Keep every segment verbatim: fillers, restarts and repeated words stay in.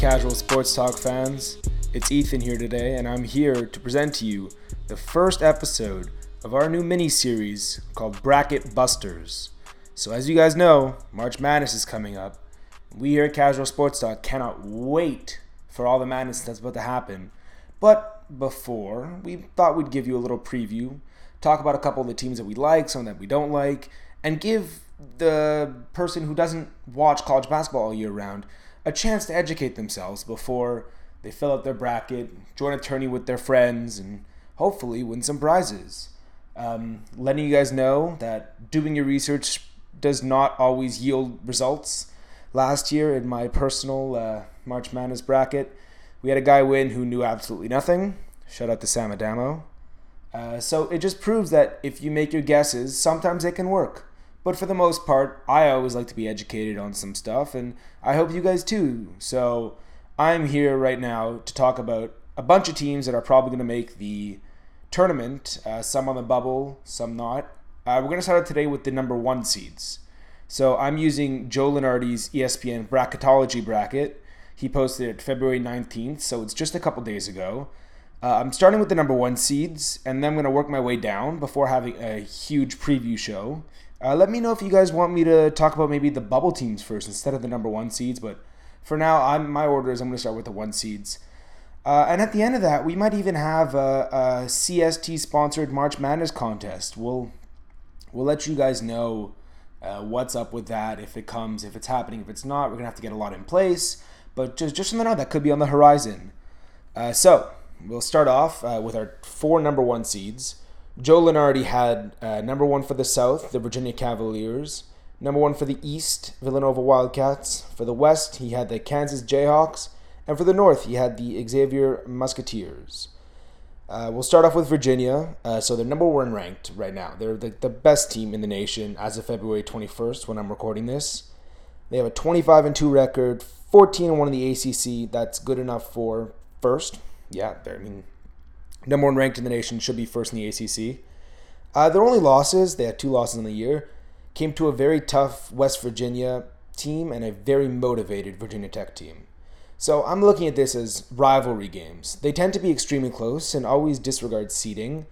casual sports talk fans? It's Ethan here today, and I'm here to present to you the first episode of our new mini-series called Bracket Busters. So as you guys know, March Madness is coming up. We here at Casual Sports Talk cannot wait for all the madness that's about to happen. But before, we thought we'd give you a little preview, talk about a couple of the teams that we like, some that we don't like, and give the person who doesn't watch college basketball all year round a chance to educate themselves before they fill out their bracket, join a tourney with their friends, and hopefully win some prizes. Um, letting you guys know that doing your research does not always yield results. Last year in my personal uh, March Madness bracket, we had a guy win who knew absolutely nothing. Shout out to Sam Adamo. Uh, so it just proves that if you make your guesses, sometimes they can work. But for the most part, I always like to be educated on some stuff, and I hope you guys too. So I'm here right now to talk about a bunch of teams that are probably going to make the tournament, uh, some on the bubble, some not. Uh, we're going to start out today with the number one seeds. So I'm using Joe Lunardi's E S P N Bracketology bracket. He posted it February nineteenth, so it's just a couple days ago. Uh, I'm starting with the number one seeds, and then I'm going to work my way down before having a huge preview show. Uh, let me know if you guys want me to talk about maybe the bubble teams first instead of the number one seeds, but for now, I'm, my order is I'm going to start with the one seeds. Uh, and at the end of that, we might even have a, a C S T-sponsored March Madness contest. We'll, we'll let you guys know uh, what's up with that, if it comes, if it's happening. If it's not, we're going to have to get a lot in place, but just, just so you know, that could be on the horizon. Uh, so, we'll start off uh, with our four number one seeds. Joe Lunardi had uh, number one for the South, the Virginia Cavaliers. Number one for the East, Villanova Wildcats. For the West, he had the Kansas Jayhawks. And for the North, he had the Xavier Musketeers. Uh, we'll start off with Virginia. Uh, so they're number one ranked right now. They're the, the best team in the nation as of February twenty-first when I'm recording this. They have a twenty-five and two record, fourteen and one in the A C C. That's good enough for first. Yeah, I mean, number one ranked in the nation, should be first in the A C C. Uh, their only losses, they had two losses in the year, came to a very tough West Virginia team and a very motivated Virginia Tech team. So I'm looking at this as rivalry games. They tend to be extremely close and always disregard seeding.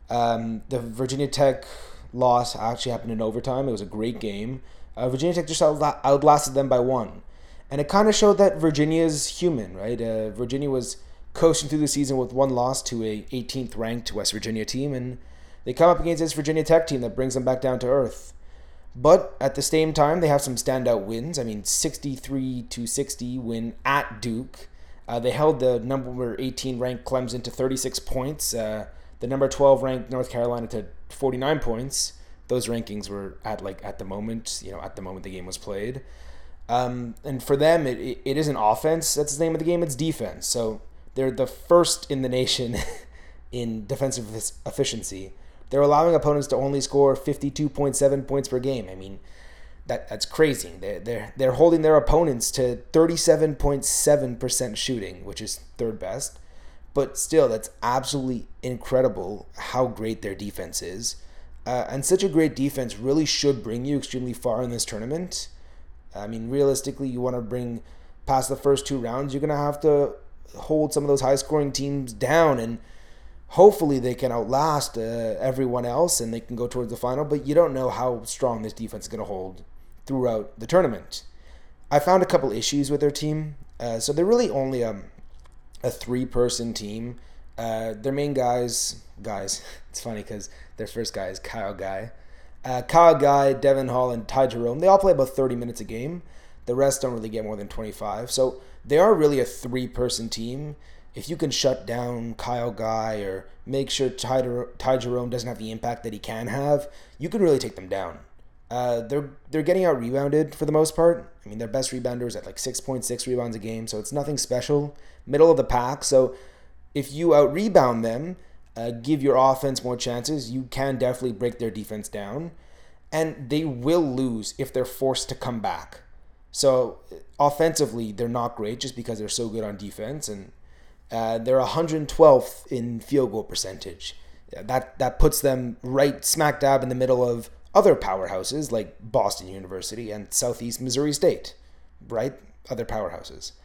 Um, the Virginia Tech loss actually happened in overtime. It was a great game. Uh, Virginia Tech just outla- outlasted them by one. And it kind of showed that Virginia is human, right? Uh, Virginia was coasting through the season with one loss to a eighteenth ranked West Virginia team, and they come up against this Virginia Tech team that brings them back down to earth. But at the same time, they have some standout wins. I mean, sixty-three to sixty win at Duke. Uh, they held the number eighteen ranked Clemson to thirty-six points. Uh, the number twelve ranked North Carolina to forty-nine points. Those rankings were at like at the moment, you know, at the moment the game was played. Um, and for them, it, it, it isn't offense. That's the name of the game. It's defense. So they're the first in the nation in defensive efficiency. They're allowing opponents to only score fifty-two point seven points per game. I mean, that that's crazy. They're, they're, they're holding their opponents to thirty-seven point seven percent shooting, which is third best. But still, that's absolutely incredible how great their defense is. Uh, and such a great defense really should bring you extremely far in this tournament. I mean, realistically, you want to bring past the first two rounds, you're going to have to hold some of those high-scoring teams down, and hopefully they can outlast uh, everyone else and they can go towards the final, but you don't know how strong this defense is going to hold throughout the tournament. I found a couple issues with their team. Uh, so they're really only a, a three-person team. Uh, their main guys, guys, it's funny because their first guy is Kyle Guy. Uh, Kyle Guy, Devin Hall, and Ty Jerome, they all play about thirty minutes a game. The rest don't really get more than twenty-five. So they are really a three-person team. If you can shut down Kyle Guy or make sure Ty, Ty Jerome doesn't have the impact that he can have, you can really take them down. Uh, they're they're getting out rebounded for the most part. I mean, their best rebounder is at like six point six rebounds a game, so it's nothing special. Middle of the pack, so if you out rebound them, uh, give your offense more chances, you can definitely break their defense down, and they will lose if they're forced to come back. So offensively, they're not great just because they're so good on defense, and uh, they're one hundred twelfth in field goal percentage. That that puts them right smack dab in the middle of other powerhouses like Boston University and Southeast Missouri State, right? Other powerhouses.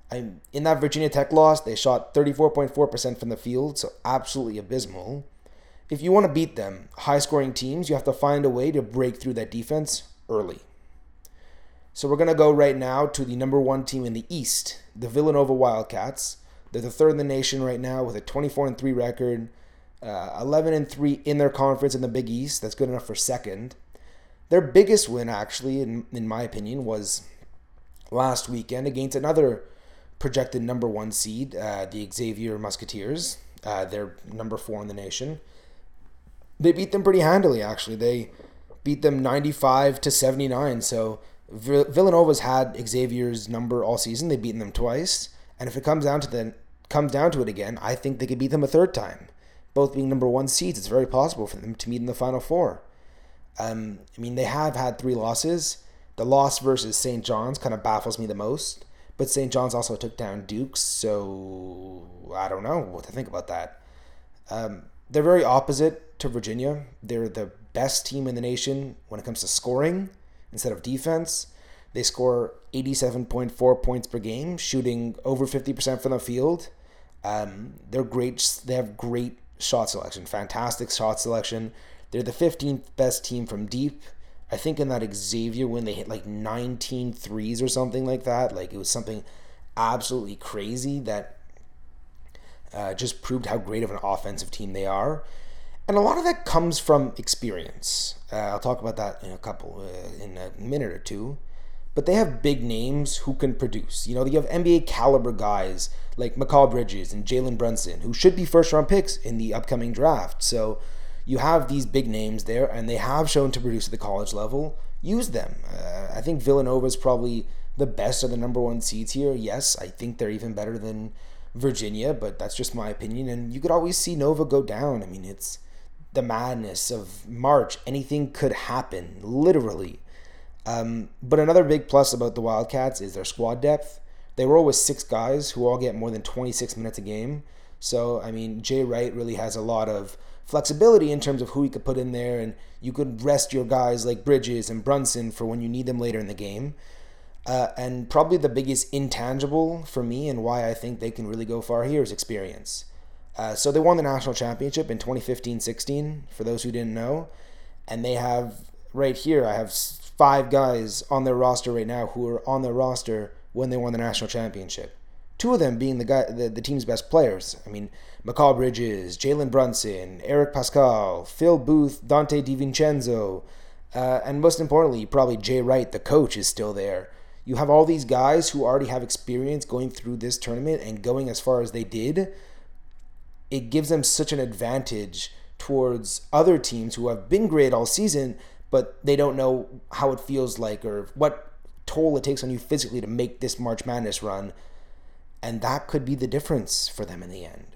I'm in that Virginia Tech loss, they shot thirty-four point four percent from the field, so absolutely abysmal. If you want to beat them, high-scoring teams, you have to find a way to break through that defense early. So we're going to go right now to the number one team in the East, the Villanova Wildcats. They're the third in the nation right now with a twenty-four and three record, uh, eleven and three in their conference in the Big East. That's good enough for second. Their biggest win, actually, in, in my opinion, was last weekend against another projected number one seed, uh, the Xavier Musketeers. Uh, they're number four in the nation. They beat them pretty handily, actually. They beat them ninety-five to seventy-nine. So Villanova's had Xavier's number all season. They've beaten them twice. And if it comes down to the comes down to it again, I think they could beat them a third time. Both being number one seeds, it's very possible for them to meet in the Final Four. Um, I mean, they have had three losses. The loss versus Saint John's kind of baffles me the most. But Saint John's also took down Dukes, so I don't know what to think about that. Um, they're very opposite to Virginia. They're the best team in the nation when it comes to scoring instead of defense. They score eighty-seven point four points per game, shooting over fifty percent from the field. Um, they're great. They have great shot selection, fantastic shot selection. They're the fifteenth best team from deep. I think in that Xavier win, they hit like nineteen threes or something like that. Like, it was something absolutely crazy that uh, just proved how great of an offensive team they are. And a lot of that comes from experience. Uh, I'll talk about that in a couple, uh, in a minute or two. But they have big names who can produce. You know, you have N B A caliber guys like Mikal Bridges and Jalen Brunson, who should be first round picks in the upcoming draft. So you have these big names there, and they have shown to produce at the college level. Use them. Uh, I think Villanova is probably the best of the number one seeds here. Yes, I think they're even better than Virginia, but that's just my opinion. And you could always see Nova go down. I mean, it's the madness of March. Anything could happen, literally. Um, but another big plus about the Wildcats is their squad depth. They roll with six guys who all get more than twenty-six minutes a game. So, I mean, Jay Wright really has a lot of flexibility in terms of who he could put in there, and you could rest your guys like Bridges and Brunson for when you need them later in the game. Uh, and probably the biggest intangible for me and why I think they can really go far here is experience. Uh, so they won the national championship in twenty fifteen sixteen, for those who didn't know. And they have, right here, I have five guys on their roster right now who are on their roster when they won the national championship. Two of them being the guy, the, the team's best players. I mean, Mikal Bridges, Jalen Brunson, Eric Pascal, Phil Booth, Dante DiVincenzo, uh, and most importantly, probably Jay Wright, the coach, is still there. You have all these guys who already have experience going through this tournament and going as far as they did. It gives them such an advantage towards other teams who have been great all season, but they don't know how it feels like or what toll it takes on you physically to make this March Madness run. And that could be the difference for them in the end.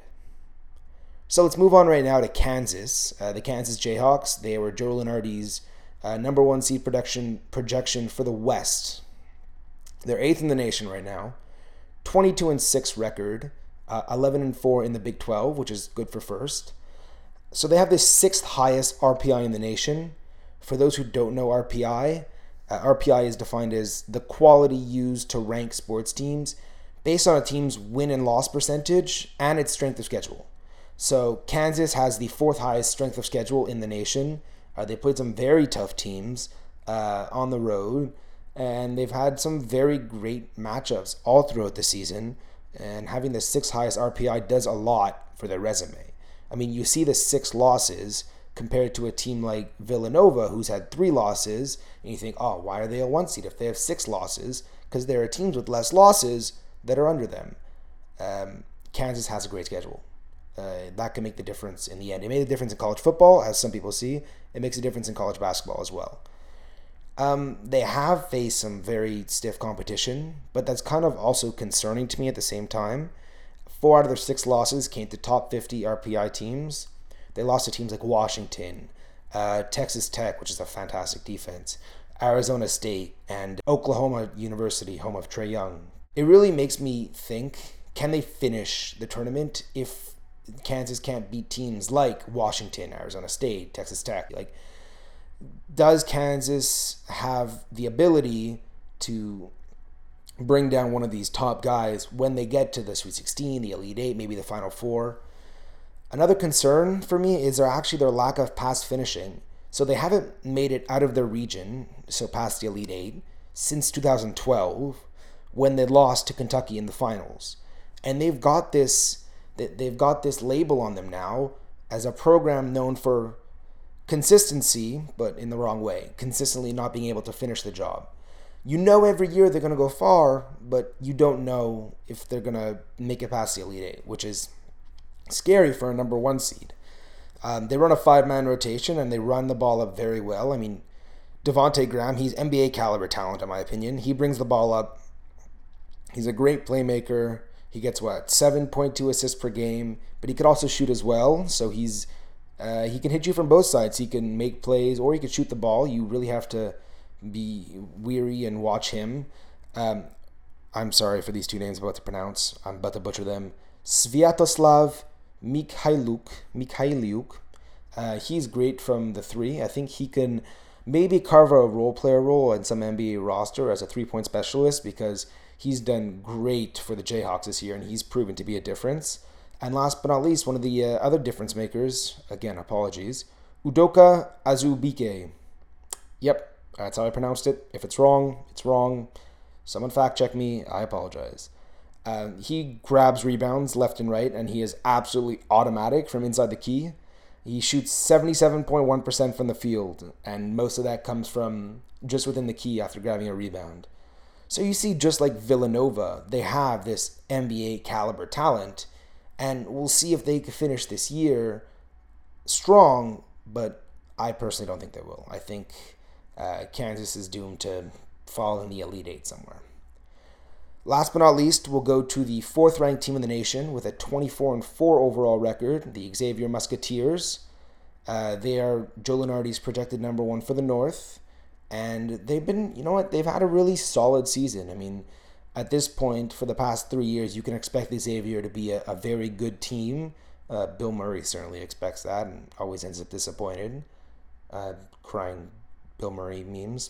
So let's move on right now to Kansas. Uh, the Kansas Jayhawks, they were Joe Lunardi's uh, number one seed production projection for the West. They're eighth in the nation right now. twenty-two and six record. Uh, eleven and four in the Big twelve, which is good for first. So they have the sixth highest R P I in the nation. For those who don't know R P I, uh, R P I is defined as the quality used to rank sports teams based on a team's win and loss percentage and its strength of schedule. So Kansas has the fourth highest strength of schedule in the nation. Uh, they played some very tough teams uh, on the road, and they've had some very great matchups all throughout the season. And having the sixth highest R P I does a lot for their resume. I mean, you see the six losses compared to a team like Villanova, who's had three losses, and you think, oh, why are they a one seed if they have six losses? Because there are teams with less losses that are under them. Um, Kansas has a great schedule. Uh, that can make the difference in the end. It made a difference in college football, as some people see. It makes a difference in college basketball as well. Um, they have faced some very stiff competition, but that's kind of also concerning to me at the same time. Four out of their six losses came to top fifty R P I teams. They lost to teams like Washington, uh, Texas Tech, which is a fantastic defense, Arizona State, and Oklahoma University, home of Trae Young. It really makes me think, can they finish the tournament if Kansas can't beat teams like Washington, Arizona State, Texas Tech? Like, does Kansas have the ability to bring down one of these top guys when they get to the Sweet sixteen, the Elite Eight, maybe the Final Four. Another concern for me is their actually their lack of pass finishing. So they haven't made it out of their region, so past the Elite Eight, since two thousand twelve, when they lost to Kentucky in the finals. And they've got this they've got this label on them now as a program known for consistency, but in the wrong way, consistently not being able to finish the job. You know every year they're going to go far, but you don't know if they're going to make it past the Elite Eight, which is scary for a number one seed. Um, they run a five-man rotation, and they run the ball up very well. I mean, Devontae Graham, he's N B A caliber talent, in my opinion. He brings the ball up. He's a great playmaker. He gets, what, seven point two assists per game, but he could also shoot as well, so he's uh, he can hit you from both sides. He can make plays, or he can shoot the ball. You really have to be weary and watch him. Um, I'm sorry for these two names I'm about to pronounce. I'm about to butcher them. Sviatoslav Mikhailuk, Mikhailiuk. Uh, he's great from the three. I think he can maybe carve a role player role in some N B A roster as a three-point specialist because he's done great for the Jayhawks this year and he's proven to be a difference. And last but not least, one of the uh, other difference makers, again, apologies, Udoka Azubike. Yep, that's how I pronounced it. If it's wrong, it's wrong. Someone fact check me. I apologize. Uh, he grabs rebounds left and right, and he is absolutely automatic from inside the key. He shoots seventy-seven point one percent from the field, and most of that comes from just within the key after grabbing a rebound. So you see, just like Villanova, they have this N B A caliber talent, and we'll see if they can finish this year strong, but I personally don't think they will. I think uh, Kansas is doomed to fall in the Elite Eight somewhere. Last but not least, we'll go to the fourth-ranked team in the nation with a twenty-four and four overall record, the Xavier Musketeers. Uh, they are Joe Lunardi's projected number one for the North, and they've been, you know what, they've had a really solid season. I mean, at this point, for the past three years, you can expect Xavier to be a, a very good team. Uh, Bill Murray certainly expects that and always ends up disappointed. Uh, crying Bill Murray memes.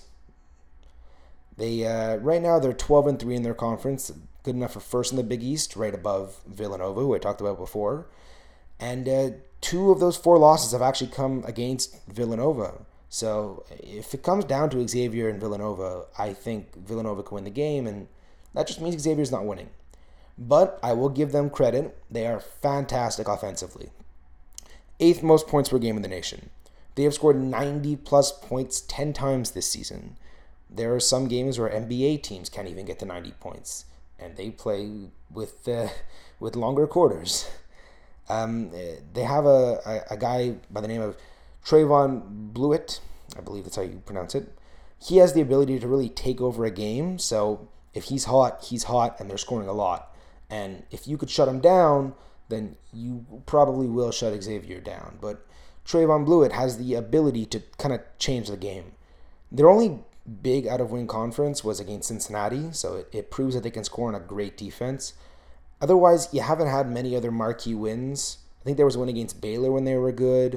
They uh, right now they're twelve and three in their conference, good enough for first in the Big East, right above Villanova, who I talked about before. And uh, two of those four losses have actually come against Villanova. So if it comes down to Xavier and Villanova, I think Villanova can win the game, and that just means Xavier's not winning. But I will give them credit; they are fantastic offensively. Eighth most points per game in the nation. They have scored ninety plus points ten times this season. There are some games where N B A teams can't even get to ninety points, and they play with uh, with longer quarters. Um, they have a, a, a guy by the name of Trayvon Blewett, I believe that's how you pronounce it. He has the ability to really take over a game, so if he's hot, he's hot, and they're scoring a lot. And if you could shut him down, then you probably will shut Xavier down. But Trayvon Blewett has the ability to kind of change the game. Their only big out-of-win conference was against Cincinnati, so it, it proves that they can score on a great defense. Otherwise, you haven't had many other marquee wins. I think there was one against Baylor when they were good.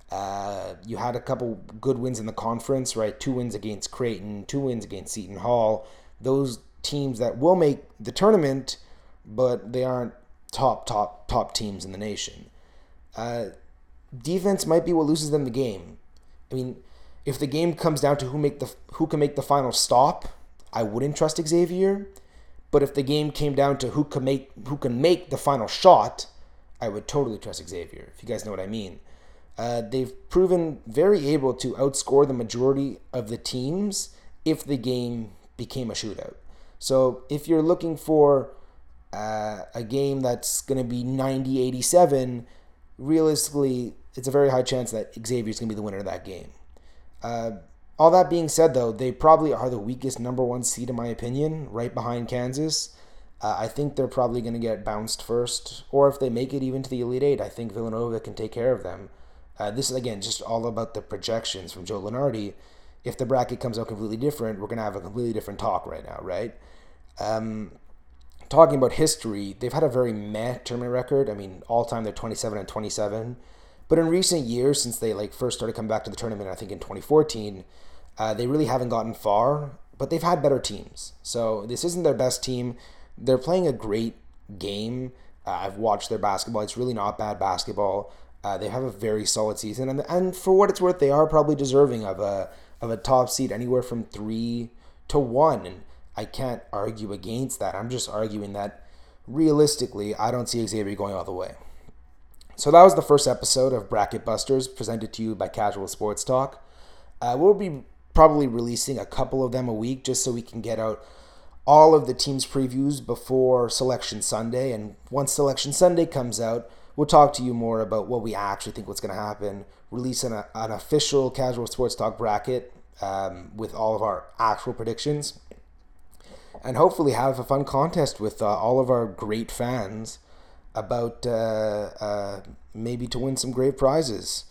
Uh, you had a couple good wins in the conference, right? Two wins against Creighton, two wins against Seton Hall. Those teams that will make the tournament, but they aren't top, top, top teams in the nation. Uh, defense might be what loses them the game. I mean, if the game comes down to who make the who can make the final stop, I wouldn't trust Xavier. But if the game came down to who can make who can make the final shot, I would totally trust Xavier, if you guys know what I mean. Uh, they've proven very able to outscore the majority of the teams if the game became a shootout. So if you're looking for uh, a game that's going to be ninety eighty-seven, realistically, it's a very high chance that Xavier's going to be the winner of that game. Uh, all that being said, though, they probably are the weakest number one seed, in my opinion, right behind Kansas. Uh, I think they're probably going to get bounced first, or if they make it even to the Elite Eight, I think Villanova can take care of them. Uh, this is, again, just all about the projections from Joe Lunardi. If the bracket comes out completely different, we're going to have a completely different talk right now, right? Um, talking about history, they've had a very meh tournament record. I mean, all-time they're twenty-seven and twenty-seven. But in recent years, since they like first started coming back to the tournament, I think in twenty fourteen, uh, they really haven't gotten far. but they've had better teams. So this isn't their best team. They're playing a great game. Uh, I've watched their basketball. It's really not bad basketball. Uh, they have a very solid season, and and for what it's worth, they are probably deserving of a of a top seed, anywhere from three to one. And I can't argue against that. I'm just arguing that realistically, I don't see Xavier going all the way. So that was the first episode of Bracket Busters, presented to you by Casual Sports Talk. Uh, we'll be probably releasing a couple of them a week, just so we can get out all of the teams' previews before Selection Sunday. And once Selection Sunday comes out, we'll talk to you more about what we actually think what's going to happen, release an, an official Casual Sports Talk bracket um, with all of our actual predictions, and hopefully have a fun contest with uh, all of our great fans about uh, uh, maybe to win some great prizes.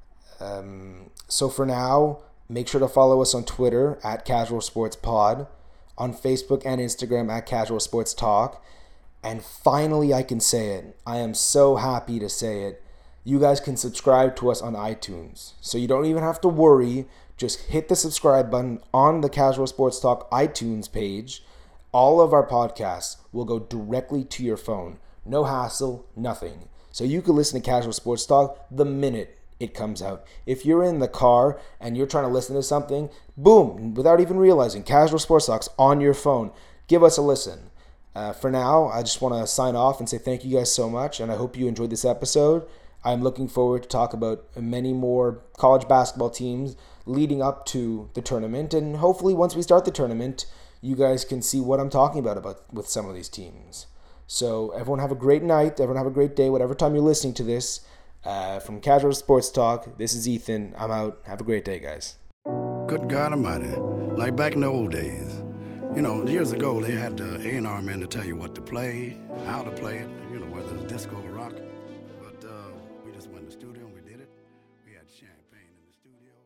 Um, so for now, make sure to follow us on Twitter at Casual Sports Pod, on Facebook and Instagram at Casual Sports Talk. And finally, I can say it. I am so happy to say it. You guys can subscribe to us on iTunes. So you don't even have to worry. Just hit the subscribe button on the Casual Sports Talk iTunes page. All of our podcasts will go directly to your phone. No hassle, nothing. So you can listen to Casual Sports Talk the minute it comes out. If you're in the car and you're trying to listen to something, boom, without even realizing, Casual Sports Talk's on your phone. Give us a listen. Uh, for now, I just want to sign off and say thank you guys so much, and I hope you enjoyed this episode. I'm looking forward to talk about many more college basketball teams leading up to the tournament, and hopefully once we start the tournament, you guys can see what I'm talking about, about with some of these teams. So everyone have a great night, everyone have a great day, whatever time you're listening to this. Uh, from Casual Sports Talk, this is Ethan. I'm out. Have a great day, guys. Good God Almighty, like back in the old days. You know, years ago, they had the A and R men to tell you what to play, how to play it, you know, whether it's disco or rock. But uh, we just went in the studio and we did it. We had champagne in the studio.